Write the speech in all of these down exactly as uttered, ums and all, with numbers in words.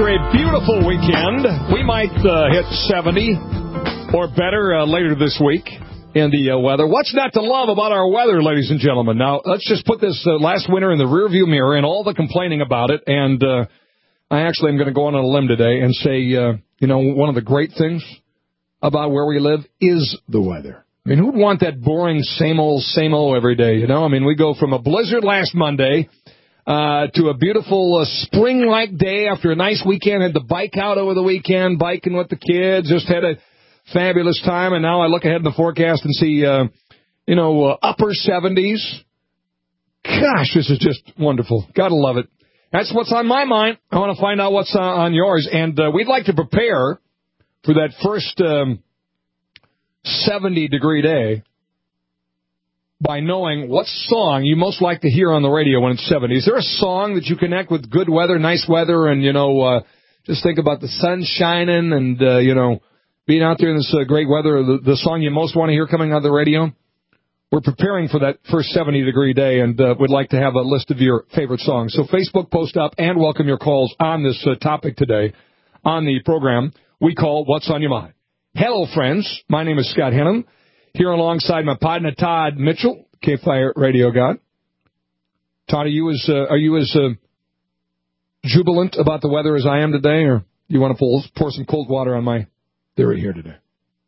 after a beautiful weekend, we might uh, hit seventy or better uh, later this week in the uh, weather. What's not to love about our weather, ladies and gentlemen? Now, let's just put this uh, last winter in the rearview mirror and all the complaining about it. And uh, I actually am going to go on a limb today and say, uh, you know, one of the great things about where we live is the weather. I mean, who'd want that boring same old, same old every day, you know? I mean, we go from a blizzard last Monday uh, to a beautiful uh, spring-like day after a nice weekend. Had the bike out over the weekend, biking with the kids, just had a fabulous time. And now I look ahead in the forecast and see, uh, you know, uh, upper seventies. Gosh, this is just wonderful. Gotta love it. That's what's on my mind. I want to find out what's uh, on yours. And uh, we'd like to prepare for that first um, seventy-degree day by knowing what song you most like to hear on the radio when it's seventy. Is there a song that you connect with good weather, nice weather, and, you know, uh, just think about the sun shining and, uh, you know, being out there in this uh, great weather, the, the song you most want to hear coming on the radio? We're preparing for that first seventy-degree day, and uh, would like to have a list of your favorite songs. So Facebook, post up, and welcome your calls on this uh, topic today on the program we call What's on Your Mind. Hello, friends. My name is Scott Henham, here alongside my partner, Todd Mitchell, K F I Radio God. Todd, are you as, uh, are you as uh, jubilant about the weather as I am today, or do you want to pour, pour some cold water on my theory here today?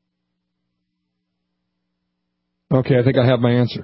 Okay, I think I have my answer.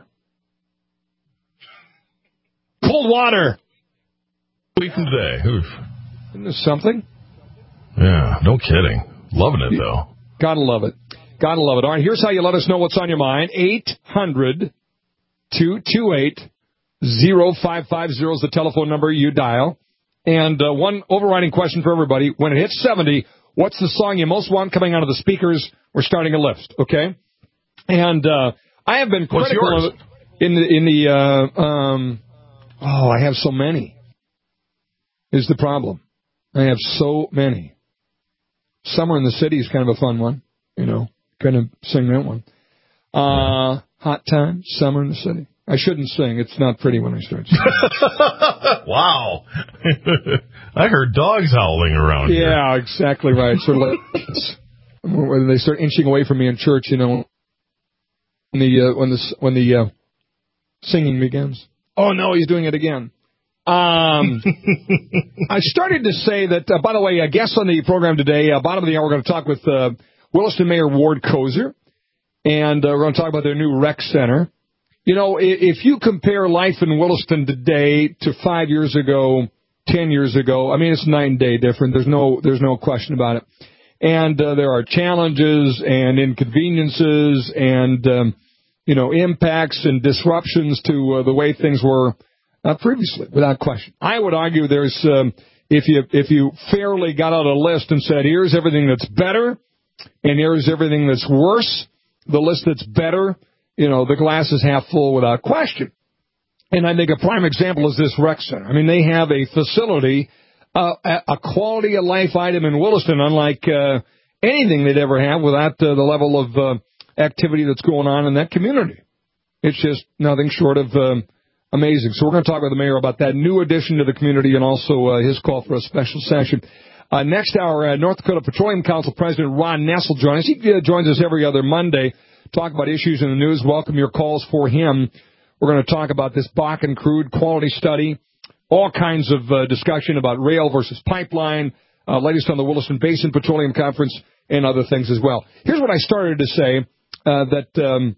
Cold water! Week from today. Oof. Isn't this something? Yeah, no kidding. Loving it, though. Gotta love it. Gotta love it. All right, here's how you let us know what's on your mind. eight hundred, two two eight, oh five five oh is the telephone number you dial. And uh, one overriding question for everybody. When it hits seventy, what's the song you most want coming out of the speakers? We're starting a list, okay? And uh, I have been critical of it in the, in the uh, um, oh, I have so many, is the problem. I have so many. Summer in the City is kind of a fun one, you know, kind of sing that one. Uh, Hot Time, Summer in the City. I shouldn't sing. It's not pretty when I start singing. Wow. I heard dogs howling around yeah, here. Yeah, exactly right. Sort of like when they start inching away from me in church, you know, when the, uh, when the, when the uh, singing begins. Oh, no, he's doing it again. Um, I started to say that, uh, by the way, a guest on the program today, uh, bottom of the hour, we're going to talk with uh, Williston Mayor Ward Kozer, and uh, we're going to talk about their new rec center. You know, if you compare life in Williston today to five years ago, ten years ago, I mean, it's night and day different. There's no, there's no question about it. And uh, there are challenges and inconveniences and, um, you know, impacts and disruptions to uh, the way things were Uh, previously, without question. I would argue there's, um, if you if you fairly got out a list and said, here's everything that's better, and here's everything that's worse, the list that's better, you know, the glass is half full without question. And I think a prime example is this rec center. I mean, they have a facility, uh, a quality of life item in Williston, unlike uh, anything they'd ever have without uh, the level of uh, activity that's going on in that community. It's just nothing short of Um, amazing. So we're going to talk with the mayor about that new addition to the community and also uh, his call for a special session. Uh, next hour, uh, North Dakota Petroleum Council President Ron Nessel joins us. He uh, joins us every other Monday, talk about issues in the news. Welcome your calls for him. We're going to talk about this Bakken crude quality study, all kinds of uh, discussion about rail versus pipeline, uh, latest on the Williston Basin Petroleum Conference, and other things as well. Here's what I started to say uh, that um,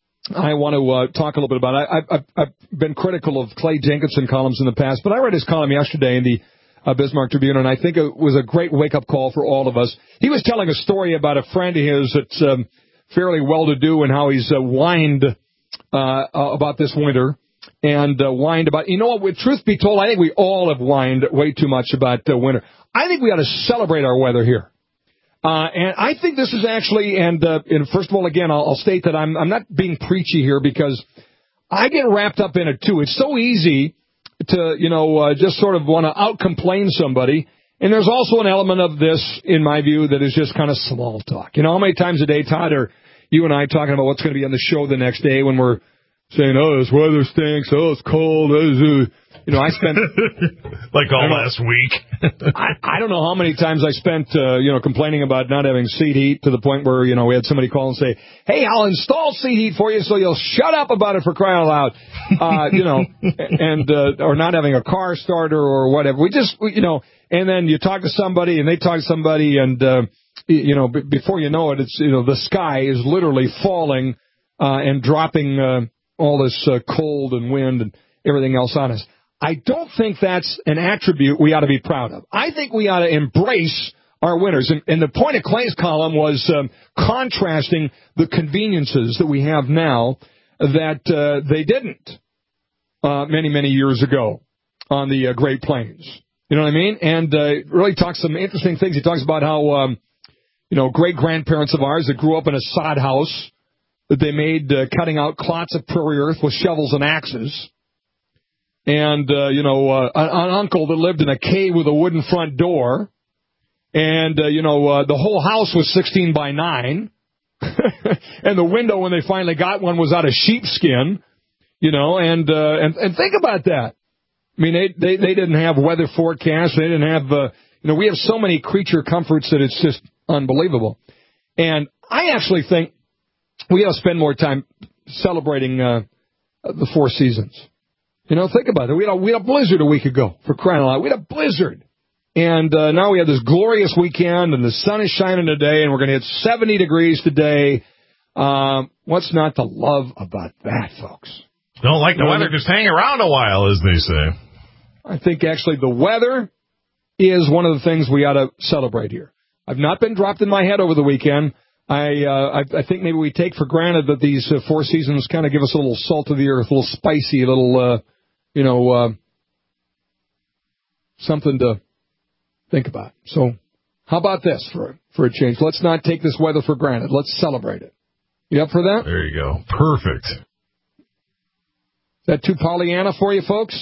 I want to uh, talk a little bit about. I, I've, I've been critical of Clay Jenkinson columns in the past, but I read his column yesterday in the uh, Bismarck Tribune, and I think it was a great wake-up call for all of us. He was telling a story about a friend of his that's um, fairly well-to-do and how he's uh, whined uh, about this winter and uh, whined about, you know what, with truth be told, I think we all have whined way too much about uh, winter. I think we ought to celebrate our weather here. Uh, and I think this is actually, and, uh, and first of all, again, I'll, I'll state that I'm, I'm not being preachy here because I get wrapped up in it too. It's so easy to, you know, uh, just sort of want to out-complain somebody. And there's also an element of this, in my view, that is just kind of small talk. You know, how many times a day, Todd, are you and I talking about what's going to be on the show the next day when we're saying, oh, this weather stinks, oh, it's cold, oh, it's, uh, you know, I spent... like all last week. I, I don't know how many times I spent, uh, you know, complaining about not having seat heat to the point where, you know, we had somebody call and say, hey, I'll install seat heat for you so you'll shut up about it for crying out loud, uh, you know, and, uh, or not having a car starter or whatever. We just, we, you know, and then you talk to somebody and they talk to somebody and, uh, you know, b- before you know it, it's, you know, the sky is literally falling, uh, and dropping, uh, all this, uh, cold and wind and everything else on us. I don't think that's an attribute we ought to be proud of. I think we ought to embrace our winters. And, and the point of Clay's column was um, contrasting the conveniences that we have now that uh, they didn't uh, many, many years ago on the uh, Great Plains. You know what I mean? And uh, really talks some interesting things. He talks about how, um, you know, great-grandparents of ours that grew up in a sod house that they made uh, cutting out clots of prairie earth with shovels and axes. And, uh, you know, uh, an, an uncle that lived in a cave with a wooden front door. And, uh, you know, uh, the whole house was sixteen by nine. And the window, when they finally got one, was out of sheepskin. You know, and uh, and, and think about that. I mean, they, they, they didn't have weather forecasts. They didn't have, uh, you know, we have so many creature comforts that it's just unbelievable. And I actually think we ought to spend more time celebrating uh, the four seasons. You know, think about it. We had, a, we had a blizzard a week ago, for crying out loud. We had a blizzard. And uh, now we have this glorious weekend, and the sun is shining today, and we're going to hit seventy degrees today. Um, what's not to love about that, folks? Don't like the weather, just hang around a while, as they say. I think, actually, the weather is one of the things we ought to celebrate here. I've not been dropped in my head over the weekend. I, uh, I, I think maybe we take for granted that these uh, four seasons kind of give us a little salt of the earth, a little spicy, a little... Uh, You know, uh, something to think about. So how about this for for a change? Let's not take this weather for granted. Let's celebrate it. You up for that? There you go. Perfect. Is that too Pollyanna for you, folks?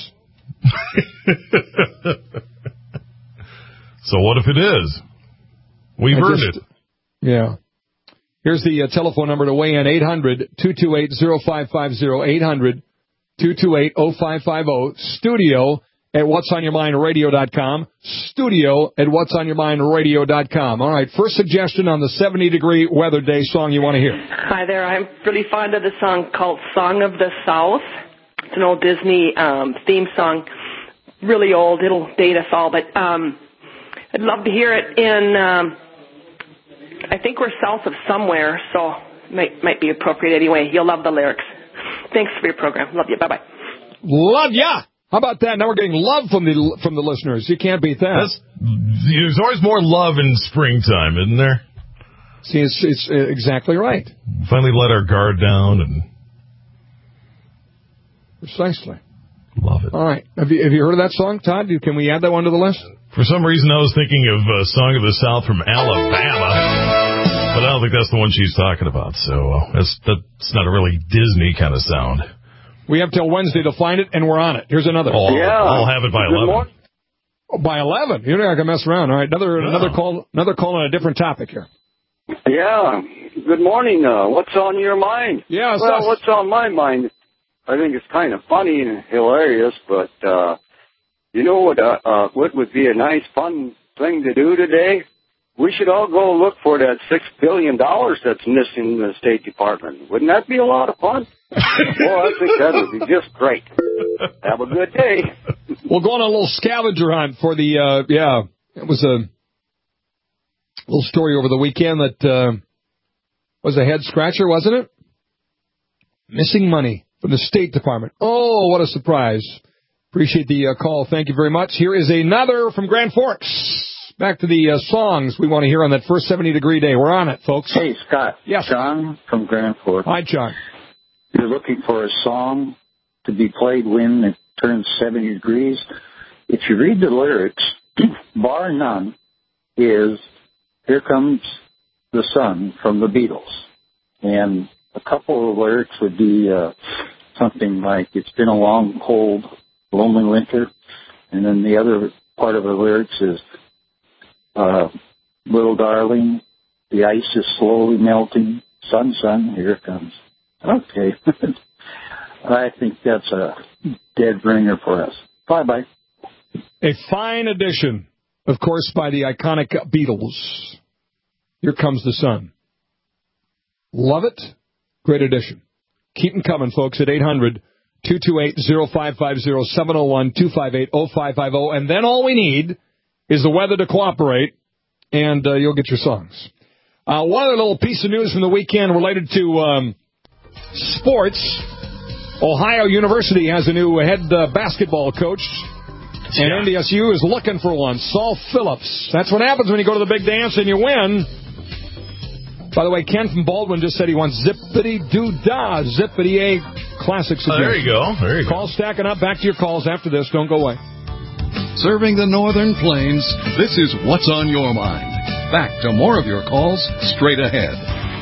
So what if it is? We've I earned just, it. Yeah. Here's the uh, telephone number to weigh in, eight hundred, two two eight, oh five five oh, eight hundred, two two eight, oh five five oh, studio at what's on your mind radio dot com, studio at what's on your mind radio dot com. All right, first suggestion on the seventy-degree weather day song you want to hear. Hi there. I'm really fond of the song called Song of the South. It's an old Disney um, theme song, really old. It'll date us all, but um, I'd love to hear it in, um, I think we're south of somewhere, so might might be appropriate anyway. You'll love the lyrics. Thanks for your program. Love you. Bye-bye. Love ya. How about that? Now we're getting love from the from the listeners. You can't beat that. That's, there's always more love in springtime, isn't there? See, it's, it's exactly right. Finally let our guard down and... Precisely. Love it. All right. Have you, have you heard of that song, Todd? Can we add that one to the list? For some reason, I was thinking of uh, Song of the South from Alabama, but I don't think that's the one she's talking about. So uh, that's that's not a really Disney kind of sound. We have till Wednesday to find it, and we're on it. Here's another. Oh, yeah. I'll have it by Good eleven. morning. Oh, by eleven. You're not gonna mess around. All right. Another No. another call. Another call on a different topic here. Yeah. Good morning. Uh, what's on your mind? Yeah. Well, so, what's on my mind? I think it's kind of funny and hilarious, but uh, you know what? Uh, uh, what would be a nice, fun thing to do today? We should all go look for that six billion dollars that's missing in the State Department. Wouldn't that be a lot of fun? Well, I think that would be just great. Have a good day. we'll go on a little scavenger hunt for the. Uh, yeah, it was a little story over the weekend that uh, was a head scratcher, wasn't it? Missing money from the State Department. Oh, what a surprise. Appreciate the uh, call. Thank you very much. Here is another from Grand Forks. Back to the uh, songs we want to hear on that first seventy-degree day. We're on it, folks. Hey, Scott. Yes. John from Grand Forks. Hi, John. You're looking for a song to be played when it turns seventy degrees. If you read the lyrics, bar none, is Here Comes the Sun from the Beatles. And a couple of lyrics would be uh, something like, It's been a long, cold, lonely winter. And then the other part of the lyrics is, uh, Little darling, the ice is slowly melting. Sun, sun, here it comes. Okay. I think that's a dead ringer for us. Bye-bye. A fine addition of course, by the iconic Beatles. Here Comes the Sun. Love it. Great addition. Keep them coming, folks, at eight hundred, two two eight, oh five five oh, seven oh one, two five eight, oh five five oh. And then all we need is the weather to cooperate, and uh, you'll get your songs. Uh, one other little piece of news from the weekend related to um, sports. Ohio University has a new head uh, basketball coach, and yeah. N D S U is looking for one. Saul Phillips. That's what happens when you go to the big dance and you win. By the way, Ken from Baldwin just said he wants zippity-doo-dah, zippity-a classic suggestion. Oh, there you go. There you Calls go. stacking up. Back to your calls after this. Don't go away. Serving the Northern Plains, this is What's on Your Mind. Back to more of your calls straight ahead.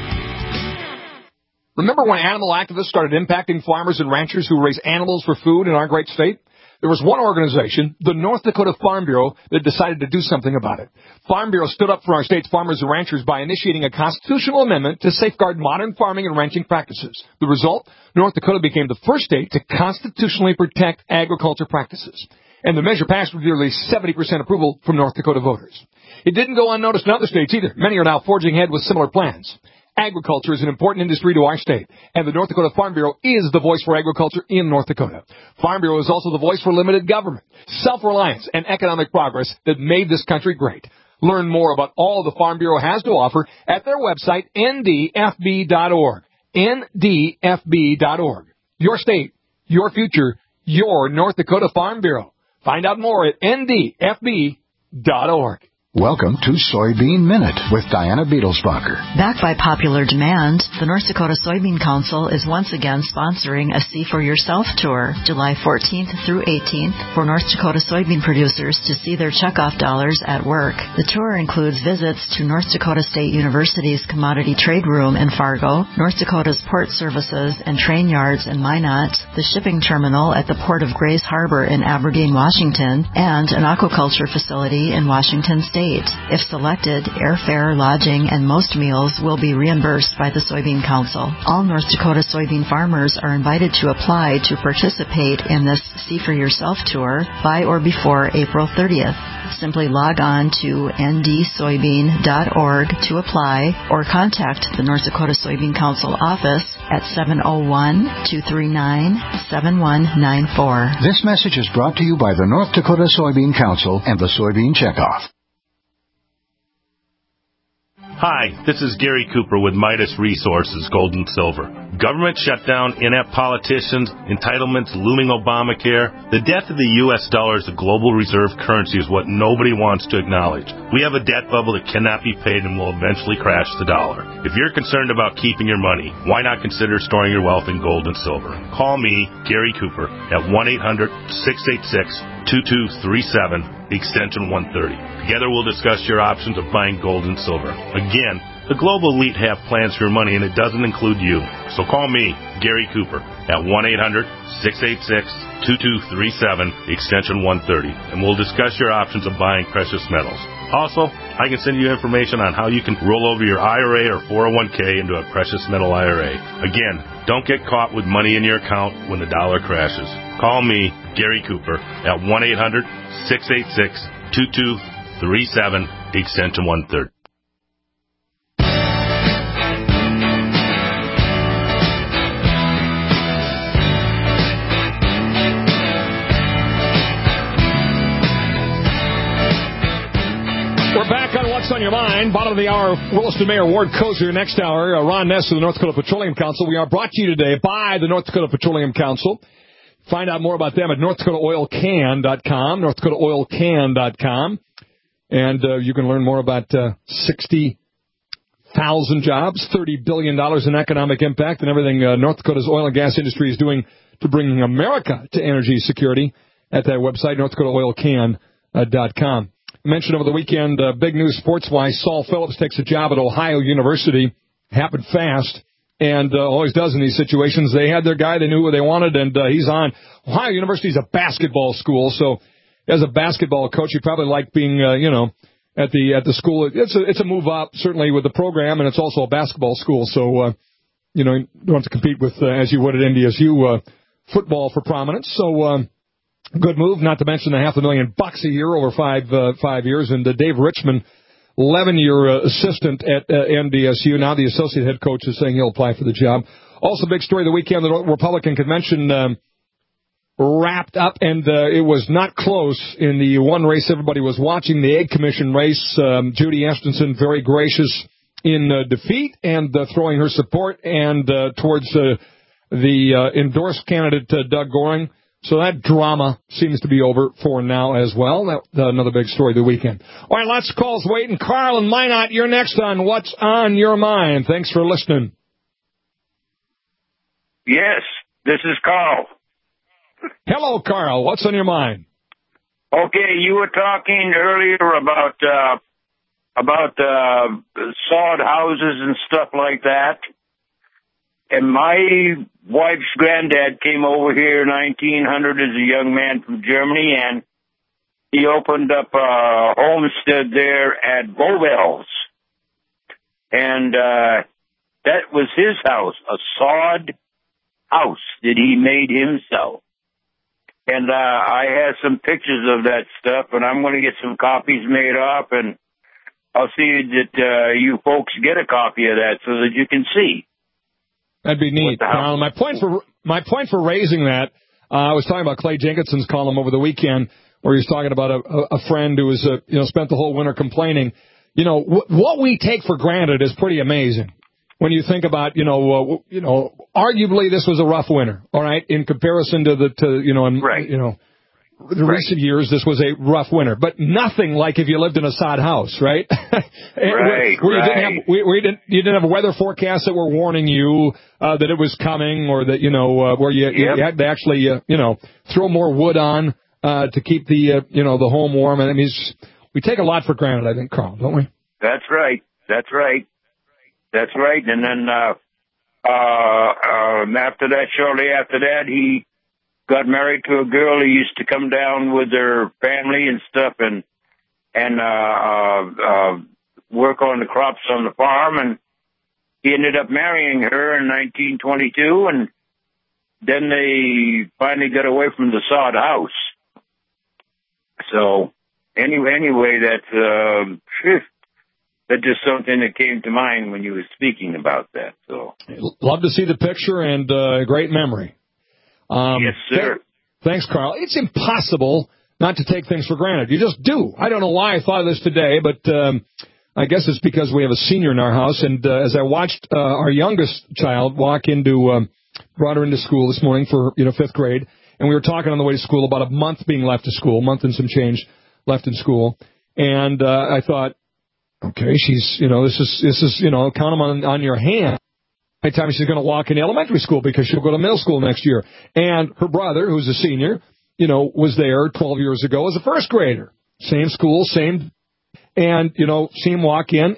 Remember when animal activists started impacting farmers and ranchers who raise animals for food in our great state? There was one organization, the North Dakota Farm Bureau, that decided to do something about it. Farm Bureau stood up for our state's farmers and ranchers by initiating a constitutional amendment to safeguard modern farming and ranching practices. The result? North Dakota became the first state to constitutionally protect agriculture practices. And the measure passed with nearly seventy percent approval from North Dakota voters. It didn't go unnoticed in other states either. Many are now forging ahead with similar plans. Agriculture is an important industry to our state, and the North Dakota Farm Bureau is the voice for agriculture in North Dakota. Farm Bureau is also the voice for limited government, self-reliance, and economic progress that made this country great. Learn more about all the Farm Bureau has to offer at their website, N D F B dot org. N D F B dot org. Your state, your future, your North Dakota Farm Bureau. Find out more at N D F B dot org. Welcome to Soybean Minute with Diana Beetlesbacher. Backed by popular demand, the North Dakota Soybean Council is once again sponsoring a See for Yourself tour, July fourteenth through eighteenth, for North Dakota soybean producers to see their checkoff dollars at work. The tour includes visits to North Dakota State University's Commodity Trade Room in Fargo, North Dakota's port services and train yards in Minot, the shipping terminal at the Port of Grays Harbor in Aberdeen, Washington, and an aquaculture facility in Washington State. If selected, airfare, lodging, and most meals will be reimbursed by the Soybean Council. All North Dakota soybean farmers are invited to apply to participate in this See for Yourself tour by or before April thirtieth. Simply log on to N D soybean dot org to apply or contact the North Dakota Soybean Council office at seven oh one, two three nine, seven one nine four. This message is brought to you by the North Dakota Soybean Council and the Soybean Checkoff. Hi, this is Gary Cooper with Midas Resources, Gold and Silver. Government shutdown, inept politicians, entitlements, looming Obamacare. The death of the U S dollar as a global reserve currency is what nobody wants to acknowledge. We have a debt bubble that cannot be paid and will eventually crash the dollar. If you're concerned about keeping your money, why not consider storing your wealth in gold and silver? Call me, Gary Cooper, at one eight hundred, six eight six, two two three seven, extension one thirty. Together we'll discuss your options of buying gold and silver. Again, the global elite have plans for your money, and it doesn't include you. So call me, Gary Cooper, at one eight hundred, six eight six, two two three seven, extension one thirty, and we'll discuss your options of buying precious metals. Also, I can send you information on how you can roll over your I R A or four oh one k into a precious metal I R A. Again, don't get caught with money in your account when the dollar crashes. Call me, Gary Cooper, at one eight hundred, six eight six, two two three seven, extension one thirty. We're back on What's on Your Mind. Bottom of the hour, Williston Mayor Ward Kozer. Next hour, uh, Ron Ness of the North Dakota Petroleum Council. We are brought to you today by the North Dakota Petroleum Council. Find out more about them at north dakota oil can dot com, north dakota oil can dot com. And uh, you can learn more about uh, sixty thousand jobs, thirty billion dollars in economic impact, and everything uh, North Dakota's oil and gas industry is doing to bring America to energy security at that website, north dakota oil can dot com. I mentioned over the weekend, uh, big news sports-wise, Saul Phillips takes a job at Ohio University. Happened fast, and uh, always does in these situations. They had their guy, they knew who they wanted, and uh, he's on. Ohio University is a basketball school, so as a basketball coach, you probably like being, uh, you know, at the at the school. It's a, it's a move up, certainly, with the program, and it's also a basketball school. So, uh, you know, you don't have to compete with, uh, as you would at N D S U, uh, football for prominence. So, um, Good move, not to mention the half a million bucks a year over five uh, five years. And uh, Dave Richmond, eleven-year uh, assistant at uh, N D S U. Now the associate head coach is saying he'll apply for the job. Also, big story of the weekend, the Republican convention um, wrapped up, and uh, it was not close in the one race everybody was watching, the Egg Commission race. Um, Judy Estenson very gracious in uh, defeat and uh, throwing her support and uh, towards uh, the uh, endorsed candidate uh, Doug Goring. So that drama seems to be over for now as well. That, uh, another big story of the weekend. All right, lots of calls waiting. Carl and Minot, you're next on What's on Your Mind. Thanks for listening. Yes, this is Carl. Hello, Carl. What's on your mind? Okay, you were talking earlier about uh, about uh, sod houses and stuff like that. And my wife's granddad came over here in nineteen hundred as a young man from Germany, and he opened up a homestead there at Bowbells. And uh, that was his house, a sod house that he made himself. And uh, I have some pictures of that stuff, and I'm going to get some copies made up, and I'll see that uh, you folks get a copy of that so that you can see. That'd be neat. Uh, my point for my point for raising that, uh, I was talking about Clay Jenkinson's column over the weekend, where he was talking about a, a friend who was, uh, you know, spent the whole winter complaining. You know, wh- what we take for granted is pretty amazing. When you think about, you know, uh, you know, arguably this was a rough winter, all right, in comparison to the, to, you know, in, right. you know, the right. recent years, this was a rough winter, but nothing like if you lived in a sod house, right? right, where, where right. You didn't have, we, we didn't, you didn't have a weather forecast that were warning you uh, that it was coming, or that, you know, uh, where you, yep. you had to actually, uh, you know, throw more wood on uh, to keep the, uh, you know, the home warm. And I mean, it's, we take a lot for granted, I think, Carl, don't we? That's right. That's right. That's right. And then uh, uh, uh, after that, shortly after that, he got married to a girl who used to come down with her family and stuff and and uh, uh, uh, work on the crops on the farm. And he ended up marrying her in nineteen twenty-two. And then they finally got away from the sod house. So anyway, anyway, that's uh, that's just something that came to mind when you were speaking about that. So love to see the picture, and uh, great memory. Um, yes, sir. Th- thanks, Carl. It's impossible not to take things for granted. You just do. I don't know why I thought of this today, but um, I guess it's because we have a senior in our house. And uh, as I watched uh, our youngest child walk into, um, brought her into school this morning for, you know, fifth grade, and we were talking on the way to school about a month being left of school, a month and some change left in school. And uh, I thought, okay, she's, you know, this is, this is, you know, count them on, on your hand. By the time she's going to walk into elementary school, because she'll go to middle school next year. And her brother, who's a senior, you know, was there twelve years ago as a first grader. Same school, same, and, you know, see him walk in.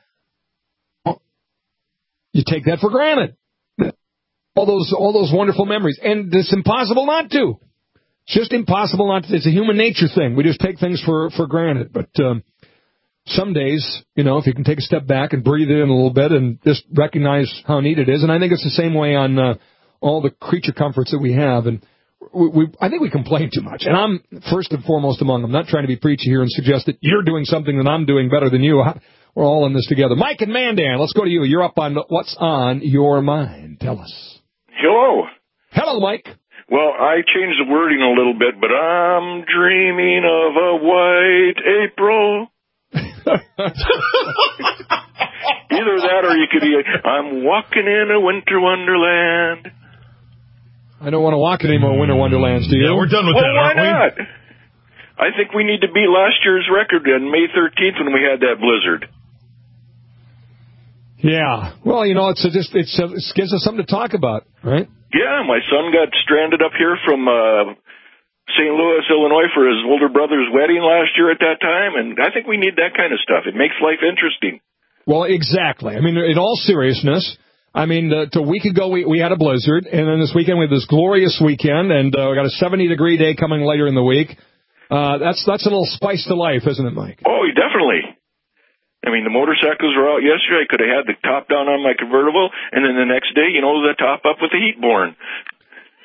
You take that for granted. All those, all those wonderful memories. And it's impossible not to. It's just impossible not to. It's a human nature thing. We just take things for, for granted. But, um, some days, you know, if you can take a step back and breathe in a little bit and just recognize how neat it is. And I think it's the same way on uh, all the creature comforts that we have. And we, we, I think we complain too much. And I'm first and foremost among them. I'm not trying to be preachy here and suggest that you're doing something that I'm doing better than you. We're all in this together. Mike and Mandan, let's go to you. You're up on What's on Your Mind. Tell us. Hello. Hello, Mike. Well, I changed the wording a little bit, but I'm dreaming of a white April. Either that, or you could be, I'm walking in a winter wonderland. I don't want to walk in any more winter wonderlands, do you? Yeah, we're done with well, that, why aren't not? we? I think we need to beat last year's record on May thirteenth when we had that blizzard. Yeah. Well, you know, it's a, just it's a, it gives us something to talk about, right? Yeah, my son got stranded up here from uh, Saint Louis, Illinois, for his older brother's wedding last year at that time, and I think we need that kind of stuff. It makes life interesting. Well, exactly. I mean, in all seriousness, I mean, uh, a week ago we, we had a blizzard, and then this weekend we had this glorious weekend, and uh, we got a seventy-degree day coming later in the week. Uh, that's that's a little spice to life, isn't it, Mike? Oh, definitely. I mean, the motorcycles were out yesterday. I could have had the top down on my convertible, and then the next day, you know, the top up with the heat born.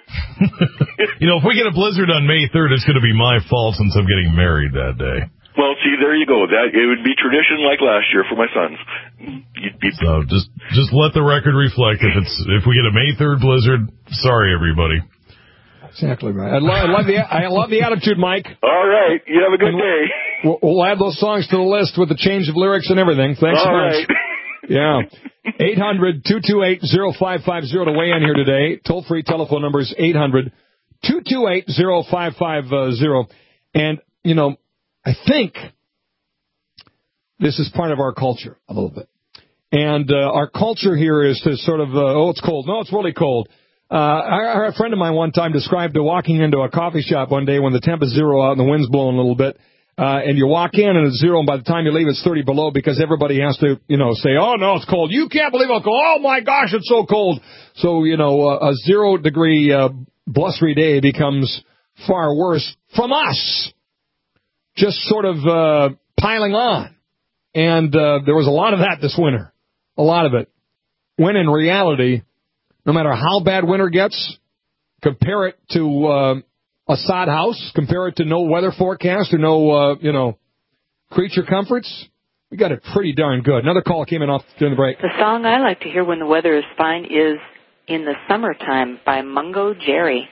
You know, if we get a blizzard on May third, it's going to be my fault since I'm getting married that day. Well, see, there you go. That it would be tradition like last year for my sons. You'd be... So just just let the record reflect. If it's if we get a May third blizzard, sorry everybody. Exactly right. I love, I love the I love the attitude, Mike. All right, you have a good day. We'll, we'll add those songs to the list with the change of lyrics and everything. Thanks so All much. right. Yeah. eight hundred, two two eight, oh five five oh to weigh in here today. Toll-free telephone number is eight hundred, two two eight, oh five five oh. And, you know, I think this is part of our culture a little bit. And uh, our culture here is to sort of, uh, oh, it's cold. No, it's really cold. Uh, I, a friend of mine one time described walking into a coffee shop one day when the temp is zero out and the wind's blowing a little bit. Uh, and you walk in and it's zero, and by the time you leave, it's thirty below because everybody has to, you know, say, oh, no, it's cold. You can't believe how cold. Oh, my gosh, it's so cold. So, you know, uh, a zero-degree uh, blustery day becomes far worse from us, just sort of uh, piling on. And uh, there was a lot of that this winter, a lot of it. When in reality, no matter how bad winter gets, compare it to... Uh, a sod house, compare it to no weather forecast or no, uh, you know, creature comforts. We got it pretty darn good. Another call came in off during the break. The song I like to hear when the weather is fine is In the Summertime by Mungo Jerry.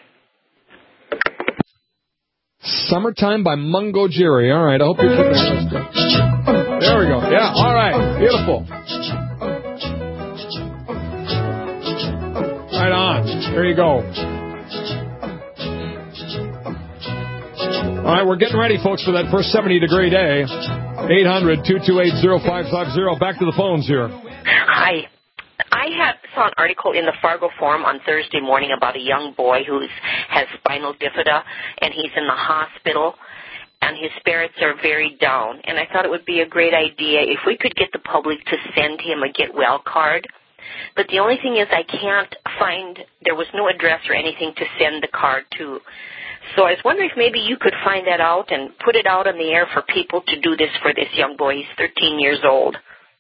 Summertime by Mungo Jerry. All right, I hope you're keeping that. There we go. Yeah, all right. Beautiful. Right on. There you go. All right, we're getting ready, folks, for that first seventy-degree day. eight hundred, two two eight, oh five five oh. Back to the phones here. Hi. I had, saw an article in the Fargo Forum on Thursday morning about a young boy who has spinal bifida, and he's in the hospital, and his spirits are very down. And I thought it would be a great idea if we could get the public to send him a get well card. But the only thing is I can't find, there was no address or anything to send the card to. So I was wondering if maybe you could find that out and put it out on the air for people to do this for this young boy. He's thirteen years old.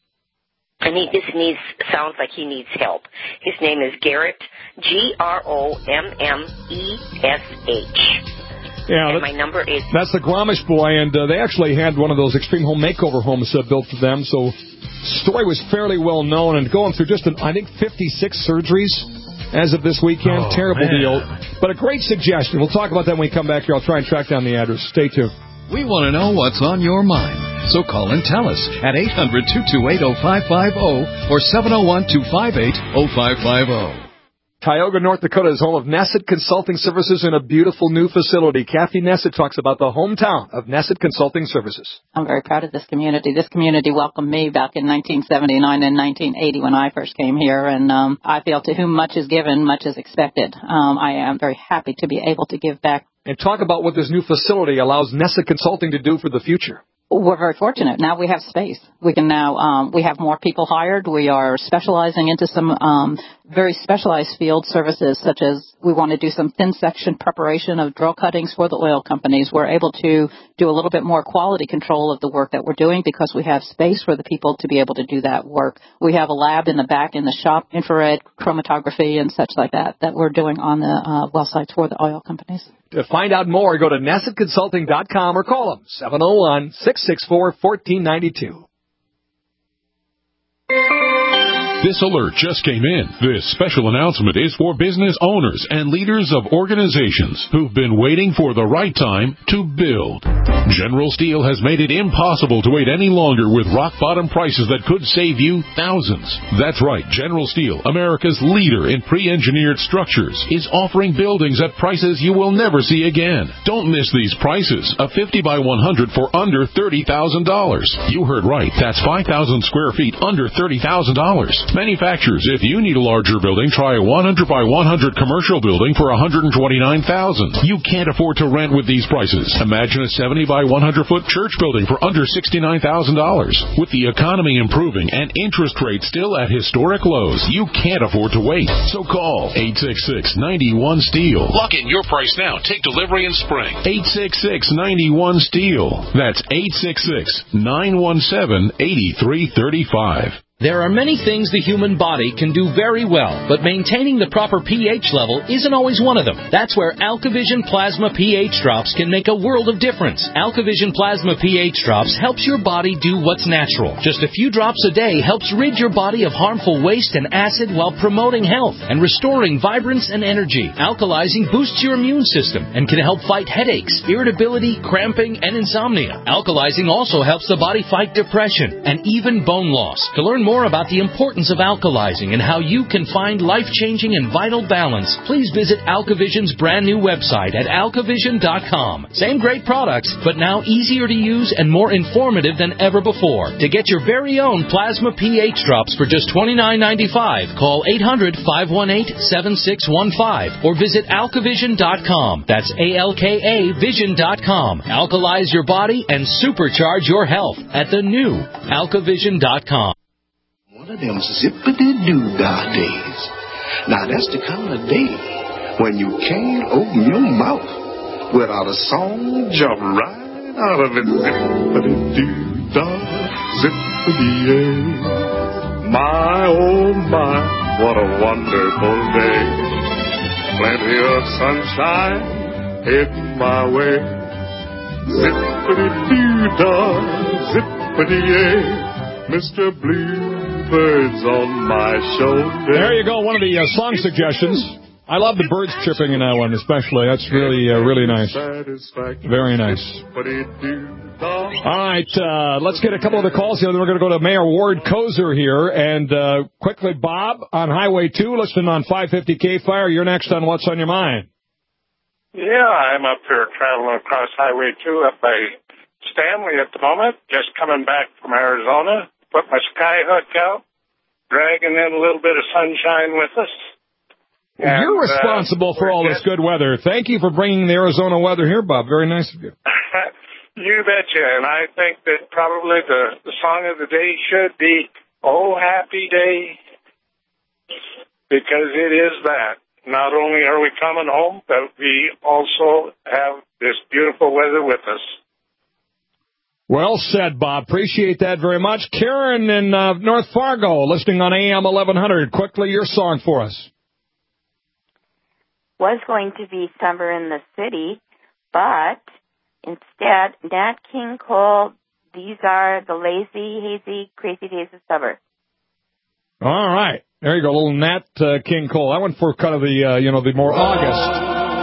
And he just needs, sounds like he needs help. His name is Garrett, G R O M M E S H. Yeah, and my number is... That's the Gromish boy, and uh, they actually had one of those extreme home makeover homes uh, built for them, so story was fairly well known, and going through just, an, I think, fifty-six surgeries as of this weekend. Oh, Terrible man. deal. But a great suggestion. We'll talk about that when we come back here. I'll try and track down the address. Stay tuned. We want to know what's on your mind. So call and tell us at eight hundred, two two eight, oh five five oh or seven oh one, two five eight, oh five five oh. Tioga, North Dakota is home of Nesset Consulting Services in a beautiful new facility. Kathy Nesset talks about the hometown of Nesset Consulting Services. I'm very proud of this community. This community welcomed me back in nineteen seventy-nine and nineteen eighty when I first came here, and um, I feel to whom much is given, much is expected. Um, I am very happy to be able to give back. And talk about what this new facility allows Nesset Consulting to do for the future. We're very fortunate. Now we have space. We can now, um, we have more people hired. We are specializing into some um, very specialized field services, such as we want to do some thin section preparation of drill cuttings for the oil companies. We're able to do a little bit more quality control of the work that we're doing because we have space for the people to be able to do that work. We have a lab in the back in the shop, infrared chromatography and such like that, that we're doing on the uh, well sites for the oil companies. To find out more, go to Nesset Consulting dot com or call them, seven oh one, six six four, one four nine two. This alert just came in. This special announcement is for business owners and leaders of organizations who've been waiting for the right time to build. General Steel has made it impossible to wait any longer with rock-bottom prices that could save you thousands. That's right. General Steel, America's leader in pre-engineered structures, is offering buildings at prices you will never see again. Don't miss these prices. A fifty by one hundred for under thirty thousand dollars. You heard right. That's five thousand square feet under thirty thousand dollars. Manufacturers, if you need a larger building, try a one hundred by one hundred commercial building for one hundred twenty-nine thousand dollars. You can't afford to rent with these prices. Imagine a seventy by one hundred foot church building for under sixty-nine thousand dollars. With the economy improving and interest rates still at historic lows, you can't afford to wait. So call eight six six, nine one, STEEL. Lock in your price now. Take delivery in spring. eight six six, nine one, STEEL. That's eight six six, nine one seven, eight three three five. There are many things the human body can do very well, but maintaining the proper pH level isn't always one of them. That's where AlkaVision Plasma pH Drops can make a world of difference. AlkaVision Plasma pH Drops helps your body do what's natural. Just a few drops a day helps rid your body of harmful waste and acid while promoting health and restoring vibrance and energy. Alkalizing boosts your immune system and can help fight headaches, irritability, cramping, and insomnia. Alkalizing also helps the body fight depression and even bone loss. To learn more about the importance of alkalizing and how you can find life-changing and vital balance, please visit AlkaVision's brand new website at alkavision dot com. Same great products, but now easier to use and more informative than ever before. To get your very own Plasma pH Drops for just twenty-nine ninety-five, call eight hundred, five one eight, seven six one five or visit alkavision dot com. That's A L K A vision dot com. Alkalize your body and supercharge your health at the new alkavision dot com. One of them zippity-doo-dah days. Now, that's the kind of day when you can't open your mouth without a song jump right out of it. Zippity-doo-dah, zippity-yay. My, oh my, what a wonderful day. Plenty of sunshine heading my way. Zippity-doo-dah, zippity-yay. Mister Bluebird's on my shoulder. There you go, one of the uh, song suggestions. I love the birds chirping in that one, especially. That's really, uh, really nice. Very nice. All right, uh, let's get a couple of the calls here. Then we're going to go to Mayor Ward Kozer here. And uh, quickly, Bob, on Highway two, listening on five fifty K Fire. You're next on What's on Your Mind. Yeah, I'm up here traveling across Highway two up by Stanley at the moment, just coming back from Arizona. Put my sky hook out, dragging in a little bit of sunshine with us. And, You're responsible uh, for all this good weather. Thank you for bringing the Arizona weather here, Bob. Very nice of you. You betcha. And I think that probably the, the song of the day should be Oh Happy Day, because it is that. Not only are we coming home, but we also have this beautiful weather with us. Well said, Bob. Appreciate that very much. Karen in uh, North Fargo, listening on A M eleven hundred. Quickly, your song for us. Was going to be Summer in the City, but instead, Nat King Cole, These Are the Lazy, Hazy, Crazy Days of Summer. All right. There you go, little Nat uh, King Cole. I went for kind of the, uh, you know, the more August.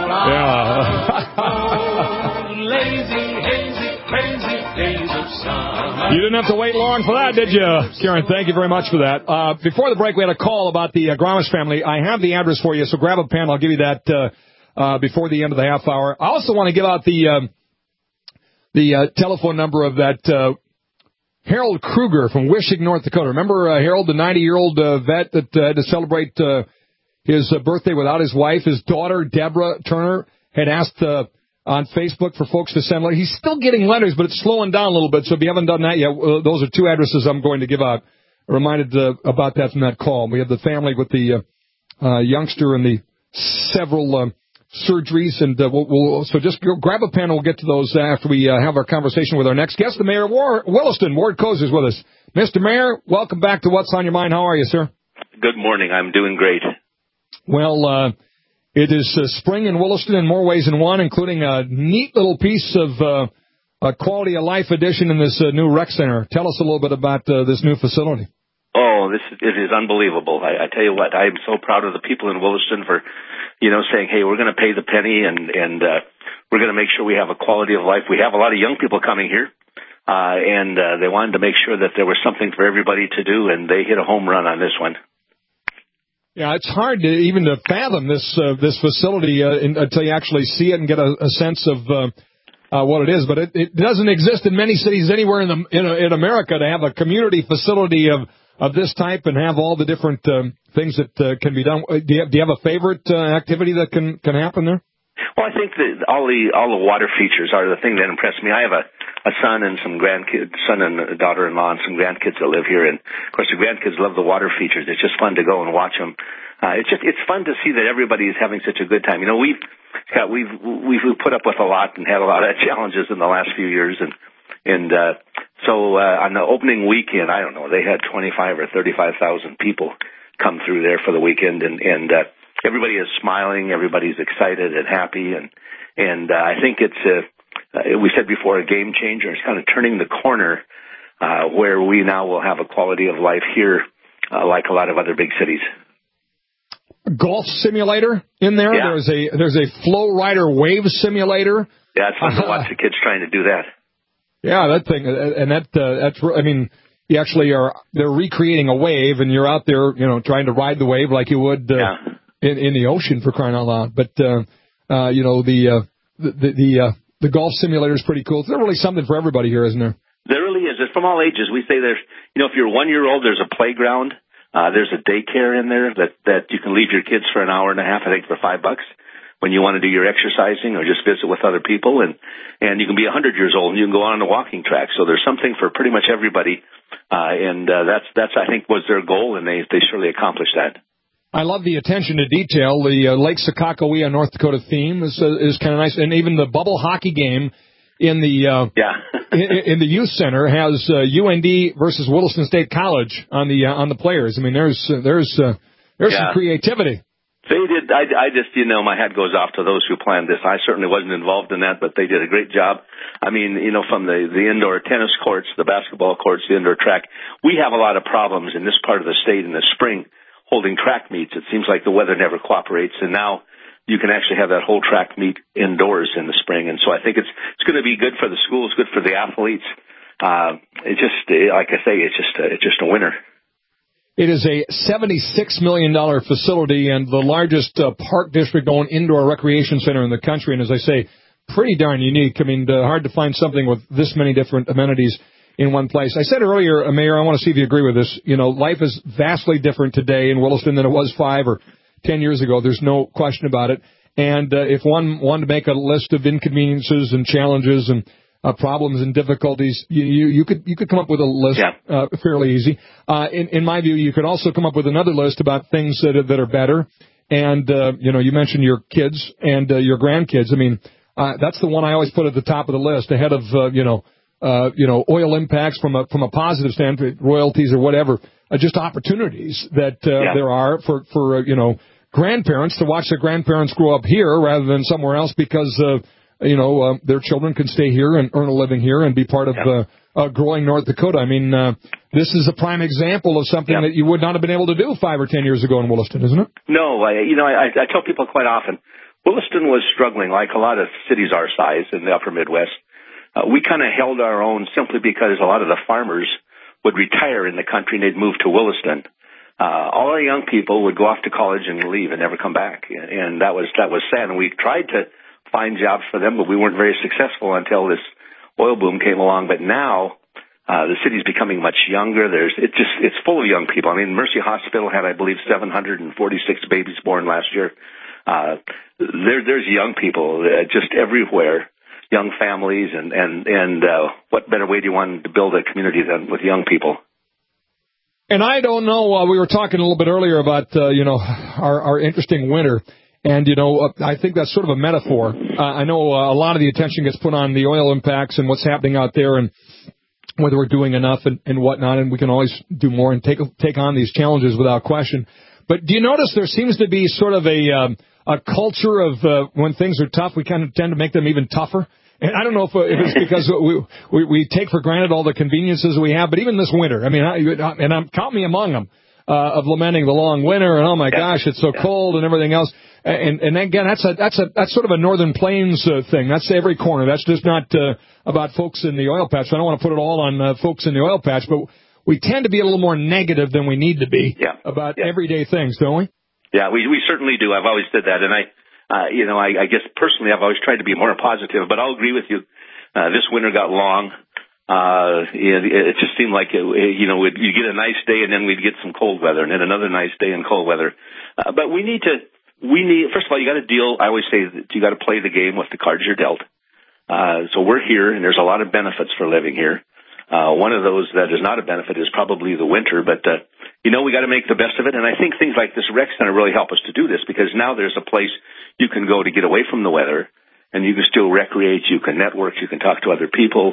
Yeah. Lazy, hazy, crazy days of summer. You didn't have to wait long for that, did you, Karen? Thank you very much for that. Uh, before the break, we had a call about the uh, Gromish family. I have the address for you, so grab a pen. I'll give you that uh, uh, before the end of the half hour. I also want to give out the um, the uh, telephone number of that uh, Harold Kruger from Wishing, North Dakota. Remember uh, Harold, the ninety-year-old uh, vet that uh, had to celebrate uh, his uh, birthday without his wife? His daughter, Deborah Turner, had asked uh, on Facebook for folks to send letters. He's still getting letters, but it's slowing down a little bit. So if you haven't done that yet, uh, those are two addresses I'm going to give out. I reminded uh, about that from that call. We have the family with the uh, uh, youngster and the several uh, surgeries, and uh, we'll, we'll so just go, grab a pen and we'll get to those after we uh, have our conversation with our next guest, the Mayor of War- Williston. Ward Kozer is with us. Mister Mayor, welcome back to What's on Your Mind. How are you, sir? Good morning. I'm doing great. Well, uh, it is uh, spring in Williston in more ways than one, including a neat little piece of uh, a quality of life addition in this uh, new rec center. Tell us a little bit about uh, this new facility. Oh, this it is unbelievable. I, I tell you what, I am so proud of the people in Williston for, you know, saying, hey, we're going to pay the penny and, and uh, we're going to make sure we have a quality of life. We have a lot of young people coming here, uh, and uh, they wanted to make sure that there was something for everybody to do, and they hit a home run on this one. Yeah, it's hard to even to fathom this uh, this facility uh, in, until you actually see it and get a, a sense of uh, uh, what it is. But it, it doesn't exist in many cities anywhere in the in, in America to have a community facility of of this type and have all the different um, things that uh, can be done. Do you have, do you have a favorite uh, activity that can can happen there? Well, I think that all the all the water features are the thing that impressed me. I have a, a son and some grandkids, son and a daughter-in-law, and some grandkids that live here. And of course, the grandkids love the water features. It's just fun to go and watch them. Uh, it's just it's fun to see that everybody is having such a good time. You know, we've Scott, we've we've put up with a lot and had a lot of challenges in the last few years, and And uh, so uh, on the opening weekend, I don't know, they had twenty-five or thirty-five thousand people come through there for the weekend, and, and uh, everybody is smiling, everybody's excited and happy, and and uh, I think it's, uh, uh, we said before, a game changer. It's kind of turning the corner uh, where we now will have a quality of life here uh, like a lot of other big cities. Golf simulator in there. Yeah. There's a there's a Flow Rider wave simulator. Yeah, it's fun uh, to watch the kids trying to do that. Yeah, that thing, and that uh, that's I mean, you actually are they're recreating a wave, and you're out there, you know, trying to ride the wave like you would uh, yeah. in in the ocean, for crying out loud. But uh, uh, you know, the uh, the the the, uh, the golf simulator is pretty cool. There's really something for everybody here, isn't there? There really is. It's from all ages. We say there's, you know, if you're one year old, there's a playground. Uh, there's a daycare in there that, that you can leave your kids for an hour and a half, I think, for five bucks when you want to do your exercising or just visit with other people. And, and you can be a hundred years old and you can go on the walking track. So there's something for pretty much everybody. Uh, and, uh, that's, that's, I think, was their goal, and they, they surely accomplished that. I love the attention to detail. The uh, Lake Sakakawea, North Dakota theme is, uh, is kind of nice. And even the bubble hockey game in the uh, yeah. in, in the youth center has uh, U N D versus Williston State College on the uh, on the players. I mean, there's uh, there's uh, there's yeah. some creativity. They did. I, I just, you know, my hat goes off to those who planned this. I certainly wasn't involved in that, but they did a great job. I mean, you know, from the the indoor tennis courts, the basketball courts, the indoor track, we have a lot of problems in this part of the state in the spring holding track meets. It seems like the weather never cooperates, and now you can actually have that whole track meet indoors in the spring. And so I think it's it's going to be good for the schools, good for the athletes. Uh, it just, like I say, it's just a, it's just a winner. It is a seventy-six million dollars facility and the largest uh, park district-owned indoor recreation center in the country. And as I say, pretty darn unique. I mean, uh, hard to find something with this many different amenities in one place. I said earlier, uh, Mayor, I want to see if you agree with this. You know, life is vastly different today in Williston than it was five or ten years ago. There's no question about it. And uh, if one wanted to make a list of inconveniences and challenges and uh, problems and difficulties, you, you, you could you could come up with a list yeah. uh, fairly easy. Uh, in, in my view, you could also come up with another list about things that are, that are better. And, uh, you know, you mentioned your kids and uh, your grandkids. I mean, uh, that's the one I always put at the top of the list ahead of, uh, you know, uh, you know, oil impacts from a from a positive standpoint, royalties or whatever, uh, just opportunities that uh, yeah. there are for, for uh, you know, grandparents to watch their grandparents grow up here rather than somewhere else because, uh, you know, uh, their children can stay here and earn a living here and be part of yeah. uh, uh, growing North Dakota. I mean, uh, this is a prime example of something yeah. that you would not have been able to do five or ten years ago in Williston, isn't it? No, I, you know, I, I tell people quite often, Williston was struggling like a lot of cities our size in the upper Midwest. Uh, we kind of held our own simply because a lot of the farmers would retire in the country and they'd move to Williston. Uh, all our young people would go off to college and leave and never come back. And that was, that was sad. And we tried to find jobs for them, but we weren't very successful until this oil boom came along. But now, uh, the city's becoming much younger. There's, it's just, it's full of young people. I mean, Mercy Hospital had, I believe, seven hundred forty-six babies born last year. Uh, there, there's young people uh, just everywhere, young families. And, and, and, uh, what better way do you want to build a community than with young people? And I don't know, uh, we were talking a little bit earlier about, uh, you know, our, our interesting winter. And, you know, uh, I think that's sort of a metaphor. Uh, I know uh, a lot of the attention gets put on the oil impacts and what's happening out there and whether we're doing enough and, and whatnot. And we can always do more and take take on these challenges without question. But do you notice there seems to be sort of a, um, a culture of uh, when things are tough, we kind of tend to make them even tougher? And I don't know if, uh, if it's because we, we we take for granted all the conveniences we have, but even this winter, I mean, I, and I'm count me among them, uh, of lamenting the long winter and oh my yeah. gosh, it's so yeah. cold and everything else. And and again, that's a that's a that's sort of a Northern Plains uh, thing. That's every corner. That's just not uh, about folks in the oil patch. So I don't want to put it all on uh, folks in the oil patch, but we tend to be a little more negative than we need to be yeah. about yeah. everyday things, don't we? Yeah, we we certainly do. I've always did that, and I. Uh, you know, I, I guess personally I've always tried to be more positive, but I'll agree with you. Uh, this winter got long. Uh, it, it just seemed like, it, you know, we'd, you'd get a nice day and then we'd get some cold weather and then another nice day and cold weather. Uh, but we need to, we need, first of all, you got to deal, I always say that you got to play the game with the cards you're dealt. Uh, so we're here and there's a lot of benefits for living here. Uh, one of those that is not a benefit is probably the winter, but, uh, you know, we got to make the best of it. And I think things like this rec center really help us to do this because now there's a place you can go to get away from the weather and you can still recreate. You can network. You can talk to other people.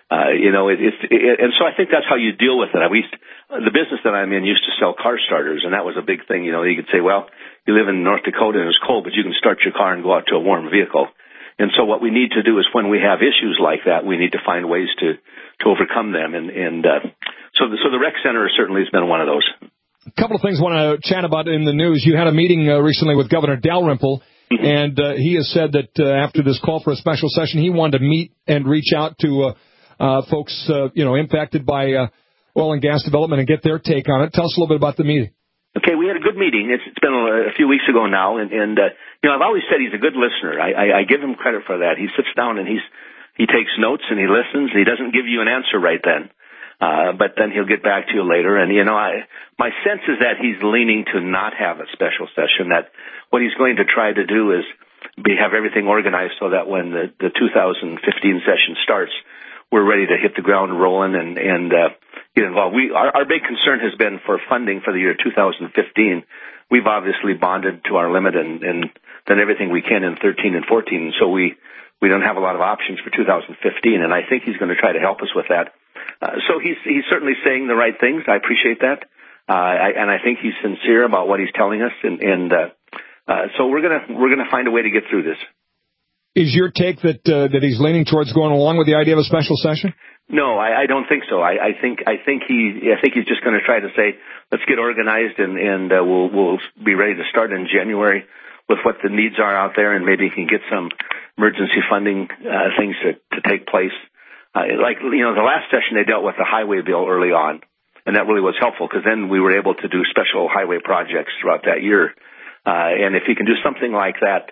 Uh, you know, it, it's, it, and so I think that's how you deal with it. I used, the business that I'm in used to sell car starters, and that was a big thing. You know, you could say, well, you live in North Dakota and it's cold, but you can start your car and go out to a warm vehicle. And so what we need to do is when we have issues like that, we need to find ways to, to overcome them. And, and uh, so, the, so the rec center certainly has been one of those. A couple of things I want to chat about in the news. You had a meeting uh, recently with Governor Dalrymple, mm-hmm. and uh, he has said that uh, after this call for a special session, he wanted to meet and reach out to uh, uh, folks, uh, you know, impacted by uh, oil and gas development and get their take on it. Tell us a little bit about the meeting. Okay, we had a good meeting. It's, it's been a, a few weeks ago now, and, and uh, you know, I've always said he's a good listener. I, I, I give him credit for that. He sits down and he's he takes notes and he listens. And he doesn't give you an answer right then, uh, but then he'll get back to you later. And you know, I my sense is that he's leaning to not have a special session. That what he's going to try to do is be have everything organized so that when the, the two thousand fifteen session starts, we're ready to hit the ground rolling and and uh, get involved. We our, our big concern has been for funding for the year two thousand fifteen. We've obviously bonded to our limit and, and done everything we can in thirteen and fourteen, and so we we don't have a lot of options for two thousand fifteen. And I think he's going to try to help us with that. Uh, so he's he's certainly saying the right things. I appreciate that, uh, I, and I think he's sincere about what he's telling us. And, and uh, uh, so we're gonna we're gonna find a way to get through this. Is your take that uh, that he's leaning towards going along with the idea of a special session? No, I, I don't think so. I, I think I think he I think he's just going to try to say, let's get organized and and uh, we'll we'll be ready to start in January with what the needs are out there, and maybe he can get some emergency funding uh, things to, to take place. Uh, like you know, the last session they dealt with the highway bill early on, and that really was helpful because then we were able to do special highway projects throughout that year. Uh, and if he can do something like that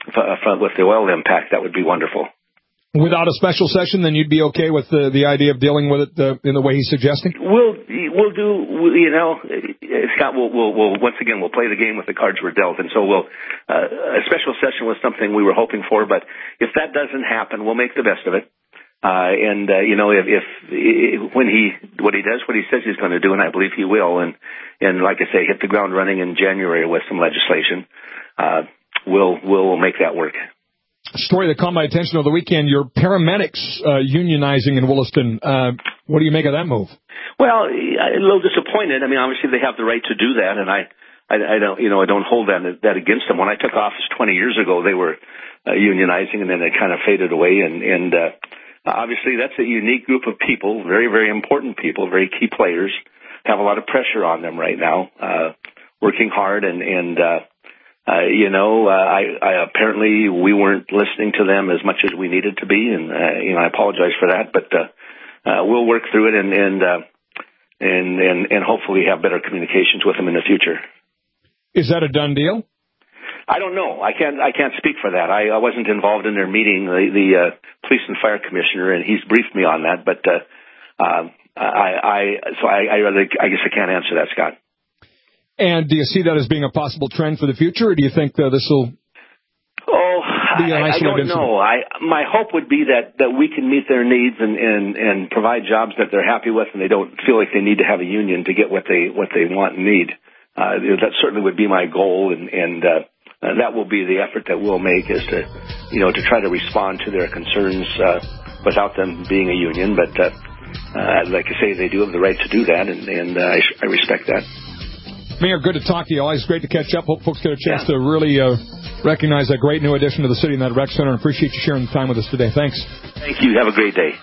f- with the oil impact, that would be wonderful. Without a special session, then you'd be okay with the, the idea of dealing with it uh, in the way he's suggesting? We'll we'll do you know, Scott. We'll, we'll we'll once again we'll play the game with the cards we're dealt, and so we'll uh, a special session was something we were hoping for. But if that doesn't happen, we'll make the best of it. Uh, and uh, you know, if, if, if when he what he does, what he says he's going to do, and I believe he will, and and like I say, hit the ground running in January with some legislation, uh, we'll we'll make that work. Story that caught my attention over the weekend, your paramedics uh, unionizing in Williston. Uh, what do you make of that move? Well, a little disappointed. I mean, obviously they have the right to do that, and I, I, I don't, you know, I don't hold that, that against them. When I took office twenty years ago, they were uh, unionizing, and then it kind of faded away. And, and uh, obviously that's a unique group of people, very, very important people, very key players, have a lot of pressure on them right now, uh, working hard and, and uh, Uh, you know, uh, I, I apparently we weren't listening to them as much as we needed to be, and uh, you know, I apologize for that. But uh, uh, we'll work through it and and, uh, and and and hopefully have better communications with them in the future. Is that a done deal? I don't know. I can't. I can't speak for that. I, I wasn't involved in their meeting, the, the uh, police and fire commissioner, and he's briefed me on that. But uh, uh, I, I, so I, I, really, I guess I can't answer that, Scott. And do you see that as being a possible trend for the future, or do you think uh, this will oh, be an I, I don't incident? know. I, my hope would be that, that we can meet their needs and, and, and provide jobs that they're happy with, and they don't feel like they need to have a union to get what they what they want and need. Uh, that certainly would be my goal, and, and uh, that will be the effort that we'll make, is to, you know, to try to respond to their concerns uh, without them being a union. But uh, uh, like I say, they do have the right to do that, and, and uh, I, I respect that. Mayor, good to talk to you. Always great to catch up. Hope folks get a chance yeah. to really uh, recognize that great new addition to the city and that rec center. And appreciate you sharing the time with us today. Thanks. Thank you. Have a great day.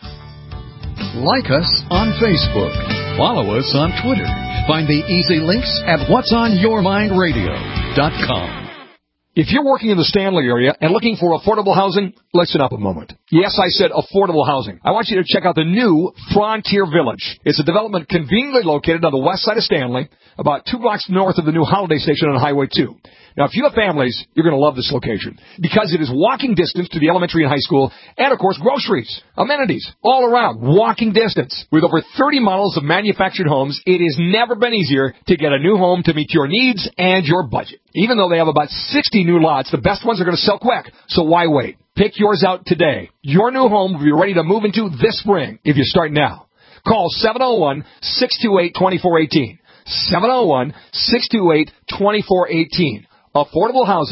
Like us on Facebook. Follow us on Twitter. Find the easy links at whats on your mind radio dot com. If you're working in the Stanley area and looking for affordable housing, listen up a moment. Yes, I said affordable housing. I want you to check out the new Frontier Village. It's a development conveniently located on the west side of Stanley, about two blocks north of the new Holiday Station on Highway two. Now, if you have families, you're going to love this location because it is walking distance to the elementary and high school and, of course, groceries, amenities, all around, walking distance. With over thirty models of manufactured homes, it has never been easier to get a new home to meet your needs and your budget. Even though they have about sixty new lots, the best ones are going to sell quick, so why wait? Pick yours out today. Your new home will be ready to move into this spring if you start now. Call seven oh one, six two eight, two four one eight. seven oh one, six two eight, two four one eight. Affordable housing,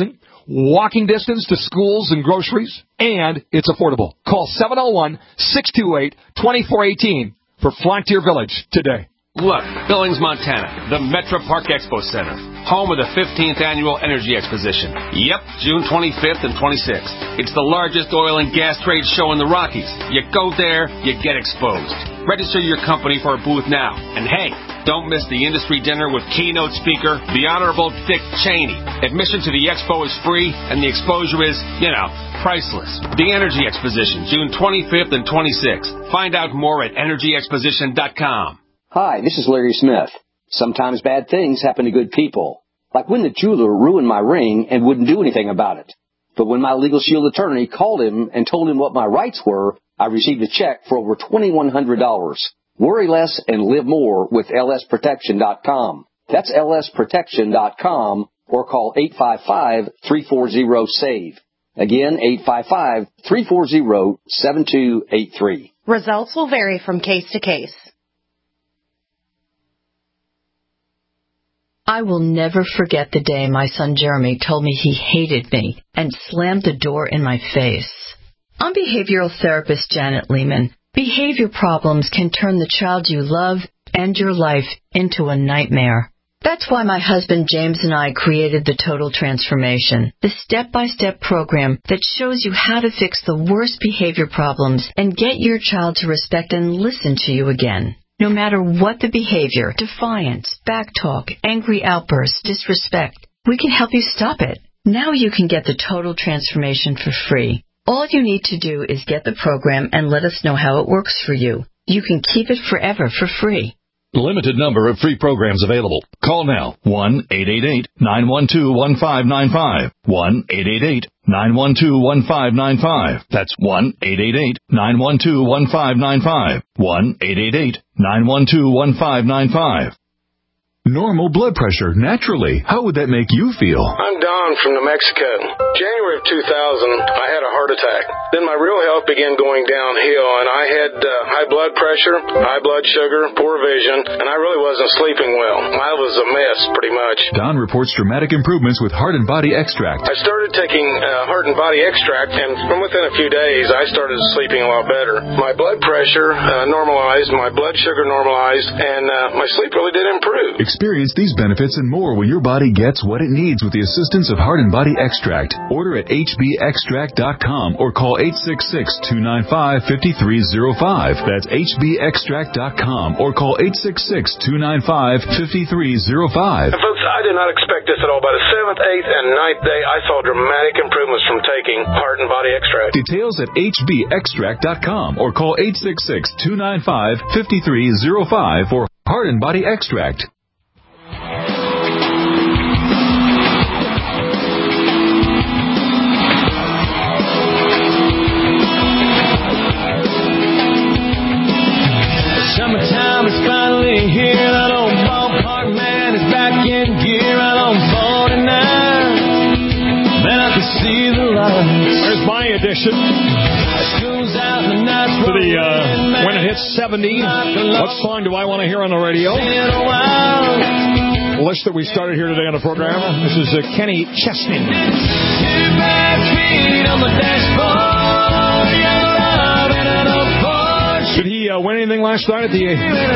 walking distance to schools and groceries, and it's affordable. Call seven oh one, six two eight, two four one eight for Frontier Village today. Look, Billings, Montana, the Metro Park Expo Center, home of the fifteenth Annual Energy Exposition. Yep, June twenty-fifth and twenty-sixth. It's the largest oil and gas trade show in the Rockies. You go there, you get exposed. Register your company for a booth now. And hey, don't miss the industry dinner with keynote speaker, the Honorable Dick Cheney. Admission to the expo is free, and the exposure is, you know, priceless. The Energy Exposition, June twenty-fifth and twenty-sixth. Find out more at energy exposition dot com. Hi, this is Larry Smith. Sometimes bad things happen to good people. Like when the jeweler ruined my ring and wouldn't do anything about it. But when my Legal Shield attorney called him and told him what my rights were, I received a check for over twenty-one hundred dollars. Worry less and live more with L S protection dot com. That's L S protection dot com or call eight five five, three four zero, SAVE. Again, eight five five, three four zero, seven two eight three. Results will vary from case to case. I will never forget the day my son Jeremy told me he hated me and slammed the door in my face. I'm behavioral therapist Janet Lehman. Behavior problems can turn the child you love and your life into a nightmare. That's why my husband James and I created the Total Transformation, the step-by-step program that shows you how to fix the worst behavior problems and get your child to respect and listen to you again. No matter what the behavior, defiance, backtalk, angry outbursts, disrespect, we can help you stop it. Now you can get the Total Transformation for free. All you need to do is get the program and let us know how it works for you. You can keep it forever for free. Limited number of free programs available. Call now, one eight eight eight, nine one two, one five nine five, one eight eight eight, nine one two, one five nine five. That's one eight eight eight, nine one two, one five nine five, one eight eight eight, nine one two, one five nine five. Normal blood pressure, naturally. How would that make you feel? I'm Don from New Mexico. January of two thousand, I had a heart attack. Then my real health began going downhill, and I had uh, high blood pressure, high blood sugar, poor vision, and I really wasn't sleeping well. I was a mess, pretty much. Don reports dramatic improvements with Heart and Body Extract. I started taking uh, Heart and Body Extract, and from within a few days, I started sleeping a lot better. My blood pressure uh, normalized, my blood sugar normalized, and uh, my sleep really did improve. Experience these benefits and more when your body gets what it needs with the assistance of Heart and Body Extract. Order at H B extract dot com or call eight six six, two nine five, five three zero five. That's H B extract dot com or call eight six six, two nine five, five three zero five. And folks, I did not expect this at all. By the seventh, eighth, and ninth day, I saw dramatic improvements from taking Heart and Body Extract. Details at H B extract dot com or call eight six six, two nine five, five three zero five for Heart and Body Extract. Summertime is finally here. That old ballpark man is back in gear. Out on forty-nine, man, I can see the lights. There's my edition to the uh, when it hits seventy. What song do I want to hear on the radio? The list that we started here today on the program. This is uh, Kenny Chesney. Two bad feet on the dashboard. Young love and an old Porsche. Did he uh, win anything last night at the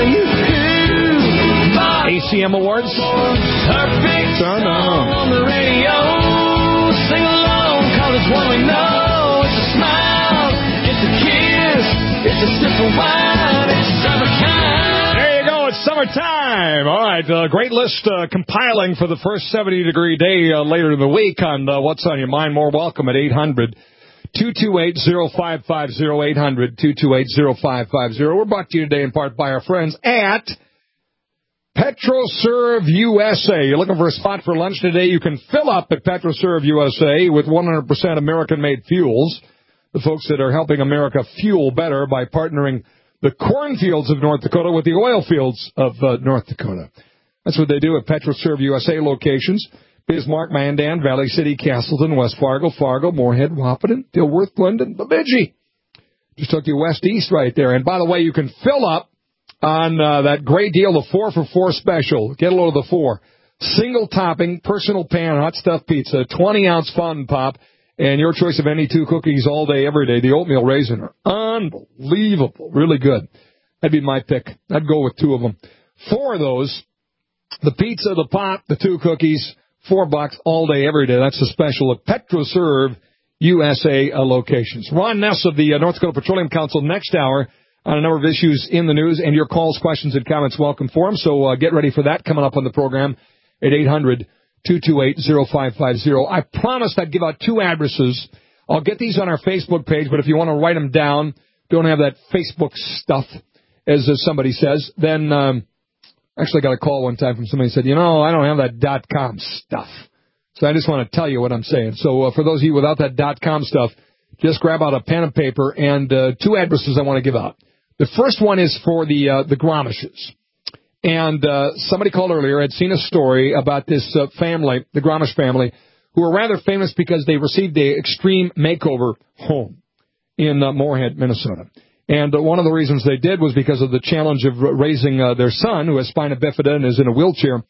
A C M Awards? Perfect no, no. on the radio. Sing along, call it's one we know. It's a smile, it's a kiss, it's a sip of wine, it's summertime. There you go, it's summertime. All right, uh, great list uh, compiling for the first seventy-degree day uh, later in the week on uh, What's on Your Mind. More welcome at eight hundred, two two eight, oh five five oh, eight hundred, two two eight, oh five five oh. We're brought to you today in part by our friends at PetroServe U S A. You're looking for a spot for lunch today? You can fill up at PetroServe U S A with one hundred percent American-made fuels. The folks that are helping America fuel better by partnering the cornfields of North Dakota with the oil fields of uh, North Dakota. That's what they do at PetroServe U S A locations. Bismarck, Mandan, Valley City, Castleton, West Fargo, Fargo, Moorhead, Wahpeton, Dilworth, Glendon, Bemidji. Just took you west-east right there. And by the way, you can fill up on uh, that great deal, the four for four special. Get a load of the four. Single topping, personal pan, hot stuffed pizza, twenty ounce fountain pop, and your choice of any two cookies all day, every day. The oatmeal raisin are unbelievable. Really good. That'd be my pick. I'd go with two of them. Four of those, the pizza, the pop, the two cookies, four bucks all day, every day. That's the special at PetroServe U S A uh, locations. Ron Ness of the uh, North Dakota Petroleum Council next hour on a number of issues in the news, and your calls, questions, and comments welcome for him. So uh, get ready for that coming up on the program at eight hundred, two two eight, oh five five oh. I promised I'd give out two addresses. I'll get these on our Facebook page, but if you want to write them down, don't have that Facebook stuff, as uh, somebody says, then um, actually got a call one time from somebody who said, you know, I don't have that dot com stuff. So I just want to tell you what I'm saying. So uh, for those of you without that dot com stuff, just grab out a pen and paper, and uh, two addresses I want to give out. The first one is for the uh, the Gromishes. And uh, somebody called earlier, had seen a story about this uh, family, the Gromish family, who are rather famous because they received a extreme makeover home in uh, Moorhead, Minnesota. And uh, one of the reasons they did was because of the challenge of raising uh, their son, who has spina bifida and is in a wheelchair,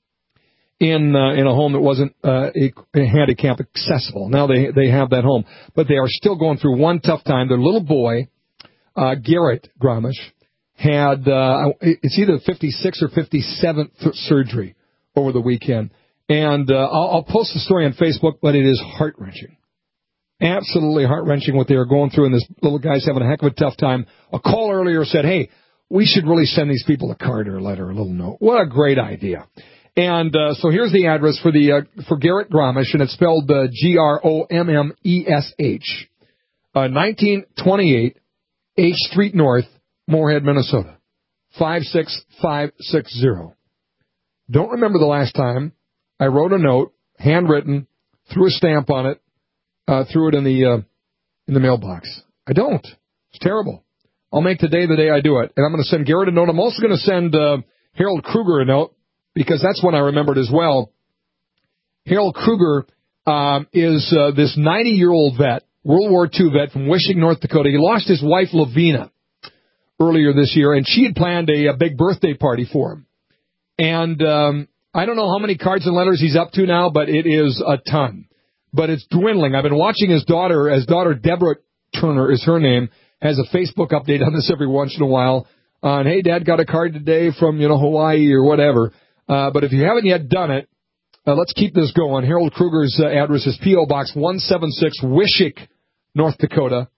in uh, in a home that wasn't uh, a, a handicap accessible. Now they they have that home, but they are still going through one tough time. Their little boy, uh, Garrett Gromish, had, uh, it's either fifty-sixth or fifty-seventh surgery over the weekend. And uh, I'll, I'll post the story on Facebook, but it is heart-wrenching. Absolutely heart-wrenching what they are going through, and this little guy's having a heck of a tough time. A call earlier said, hey, we should really send these people a card or a letter, a little note. What a great idea. And uh, so here's the address for the uh, for Garrett Gromish, and it's spelled uh, G R O M M E S H, uh, nineteen twenty-eight H Street North, Moorhead, Minnesota, five six five six zero. Don't remember the last time I wrote a note, handwritten, threw a stamp on it, uh, threw it in the uh, in the mailbox. I don't. It's terrible. I'll make today the day I do it, and I'm going to send Garrett a note. I'm also going to send uh, Harold Kruger a note, because that's one I remembered as well. Harold Kruger um, is uh, this ninety-year-old vet, World War Two vet from Wishing, North Dakota. He lost his wife, Lavina, earlier this year, and she had planned a, a big birthday party for him. And um, I don't know how many cards and letters he's up to now, but it is a ton. But it's dwindling. I've been watching his daughter, his daughter Deborah Turner is her name, has a Facebook update on this every once in a while on, hey, Dad got a card today from, you know, Hawaii or whatever. Uh, but if you haven't yet done it, uh, let's keep this going. Harold Kruger's uh, address is P O. Box one seventy-six, Wishick, North Dakota,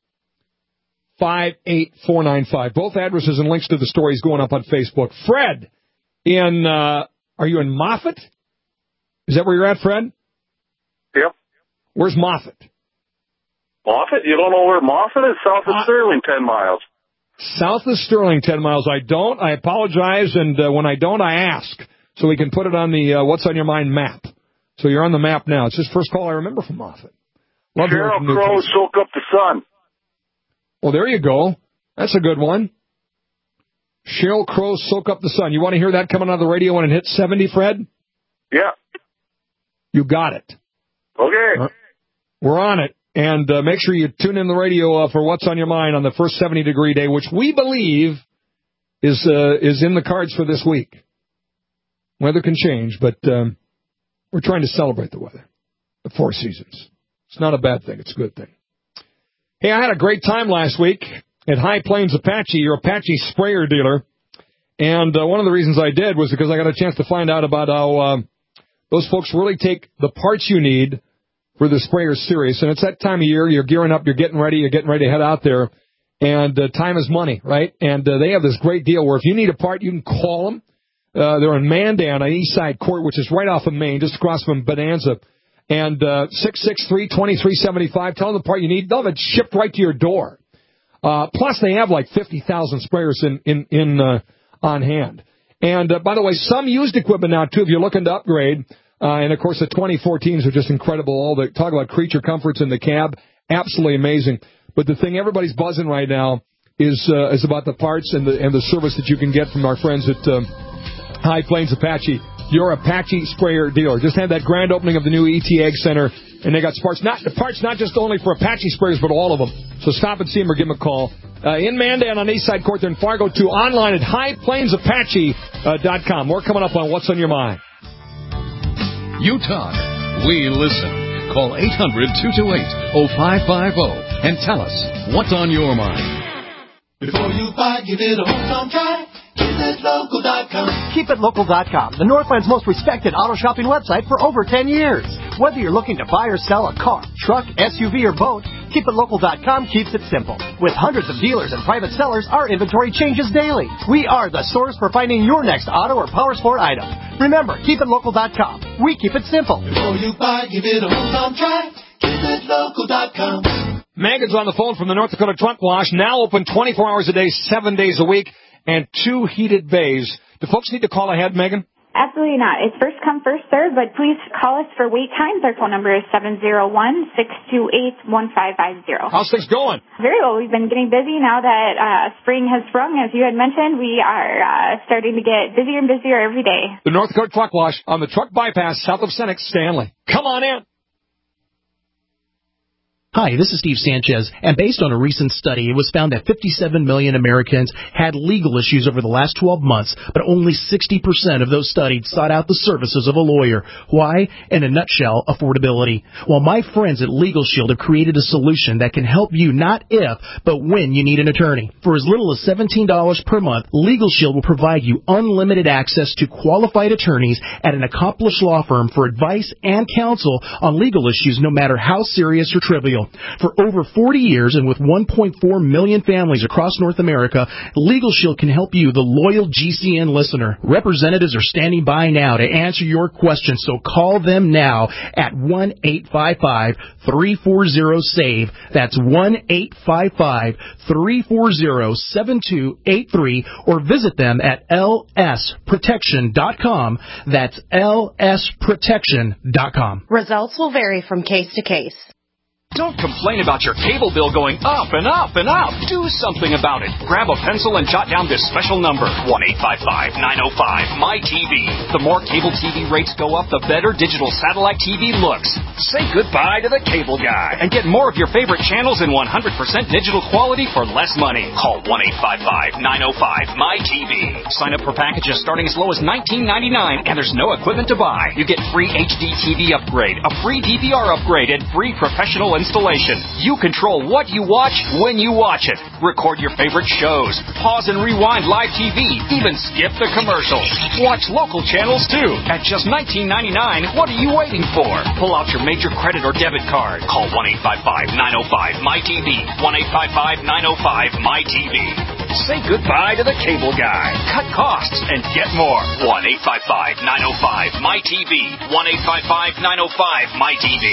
five eight four nine five. Both addresses and links to the stories going up on Facebook. Fred, in, uh, are you in Moffett? Is that where you're at, Fred? Yep. Where's Moffett? Moffett? You don't know where Moffett is? South of uh, Sterling, ten miles. South of Sterling, ten miles. I don't. I apologize, and uh, when I don't, I ask. So we can put it on the uh, What's on Your Mind map. So you're on the map now. It's his first call I remember from Moffett. Love Sheryl Crow, Soak Up the Sun. Well, there you go. That's a good one. Sheryl Crow, Soak Up the Sun. You want to hear that coming on the radio when it hits seventy, Fred? Yeah. You got it. Okay. Uh, we're on it. And uh, make sure you tune in the radio uh, for What's on Your Mind on the first seventy-degree day, which we believe is uh, is in the cards for this week. Weather can change, but um, we're trying to celebrate the weather, the four seasons. It's not a bad thing. It's a good thing. Hey, I had a great time last week at High Plains Apache, your Apache sprayer dealer. And uh, one of the reasons I did was because I got a chance to find out about how uh, those folks really take the parts you need for the sprayer serious. And it's that time of year. You're gearing up. You're getting ready. You're getting ready to head out there. And uh, time is money, right? And uh, they have this great deal where if you need a part, you can call them. Uh, they're in Mandan on East Side Court, which is right off of Main, just across from Bonanza. And uh, six six three, two three seven five, tell them the part you need. They'll have it shipped right to your door. Uh, plus, they have like fifty thousand sprayers in, in, in uh, on hand. And, uh, by the way, some used equipment now, too, if you're looking to upgrade. Uh, and, of course, the twenty fourteens are just incredible. All the talk about creature comforts in the cab, absolutely amazing. But the thing everybody's buzzing right now is uh, is about the parts and the and the service that you can get from our friends at uh, High Plains Apache. Your Apache sprayer dealer. Just had that grand opening of the new E T Ag Center, and they got parts not parts not just only for Apache sprayers, but all of them. So stop and see them or give them a call. Uh, in Mandan on East Side Court, there in Fargo, too. Online at high plains apache dot com. More coming up on What's on Your Mind. You talk. We listen. Call eight hundred, two two eight, oh five five oh and tell us what's on your mind. Before you buy, give it a home try. Keep it local dot com. keep it local dot com, the Northland's most respected auto shopping website for over ten years. Whether you're looking to buy or sell a car, truck, S U V, or boat, keep it local dot com keeps it simple. With hundreds of dealers and private sellers, our inventory changes daily. We are the source for finding your next auto or power sport item. Remember, keep it local dot com. We keep it simple. Before you buy, give it a home try. keep it local dot com. Megan's on the phone from the North Dakota Truck Wash, now open twenty-four hours a day, seven days a week, and two heated bays. Do folks need to call ahead, Megan? Absolutely not. It's first come, first served, but please call us for wait times. Our phone number is seven zero one, six two eight, one five five zero. How's things going? Very well. We've been getting busy now that uh, spring has sprung. As you had mentioned, we are uh, starting to get busier and busier every day. The North Dakota Truck Wash on the Truck Bypass south of Senex, Stanley. Come on in. Hi, this is Steve Sanchez, and based on a recent study, it was found that fifty-seven million Americans had legal issues over the last twelve months, but only sixty percent of those studied sought out the services of a lawyer. Why? In a nutshell, affordability. Well, my friends at Legal Shield have created a solution that can help you not if, but when you need an attorney. For as little as seventeen dollars per month, Legal Shield will provide you unlimited access to qualified attorneys at an accomplished law firm for advice and counsel on legal issues, no matter how serious or trivial. For over forty years and with one point four million families across North America, Legal Shield can help you, the loyal G C N listener. Representatives are standing by now to answer your questions, so call them now at one eight five five, three four zero, SAVE. That's one eight five five, three four zero, seven two eight three, or visit them at L S protection dot com. That's L S protection dot com. Results will vary from case to case. Don't complain about your cable bill going up and up and up. Do something about it. Grab a pencil and jot down this special number, one eight five five, nine oh five, M Y T V. The more cable T V rates go up, the better digital satellite T V looks. Say goodbye to the cable guy and get more of your favorite channels in one hundred percent digital quality for less money. Call one eight five five, nine oh five, M Y T V. Sign up for packages starting as low as nineteen ninety-nine, and there's no equipment to buy. You get free H D T V upgrade, a free D V R upgrade, and free professional installation. You control what you watch when you watch it. Record your favorite shows. Pause and rewind live T V. Even skip the commercials. Watch local channels too. At just nineteen ninety-nine, what are you waiting for? Pull out your major credit or debit card. Call one eight five five, nine oh five, M Y T V. one eight five five, nine oh five, M Y T V. Say goodbye to the cable guy. Cut costs and get more. one eight five five, nine oh five, M Y T V. one eight five five, nine oh five, M Y T V.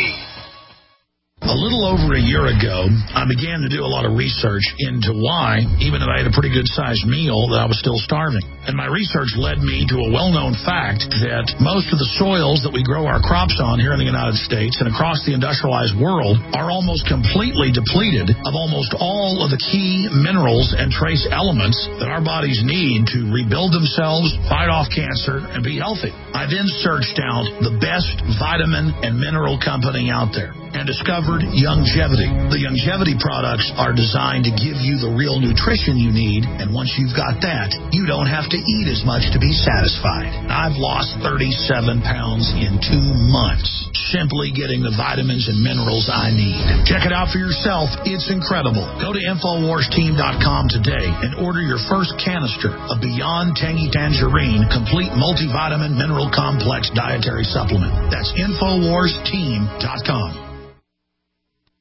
A little over a year ago, I began to do a lot of research into why, even though I had a pretty good-sized meal, that I was still starving. And my research led me to a well-known fact that most of the soils that we grow our crops on here in the United States and across the industrialized world are almost completely depleted of almost all of the key minerals and trace elements that our bodies need to rebuild themselves, fight off cancer, and be healthy. I then searched out the best vitamin and mineral company out there and discovered Youngevity. The Youngevity products are designed to give you the real nutrition you need, and once you've got that, you don't have to eat as much to be satisfied. I've lost thirty-seven pounds in two months, simply getting the vitamins and minerals I need. Check it out for yourself. It's incredible. Go to Infowars Team dot com today and order your first canister of Beyond Tangy Tangerine Complete Multivitamin Mineral Complex Dietary Supplement. That's Infowars Team dot com.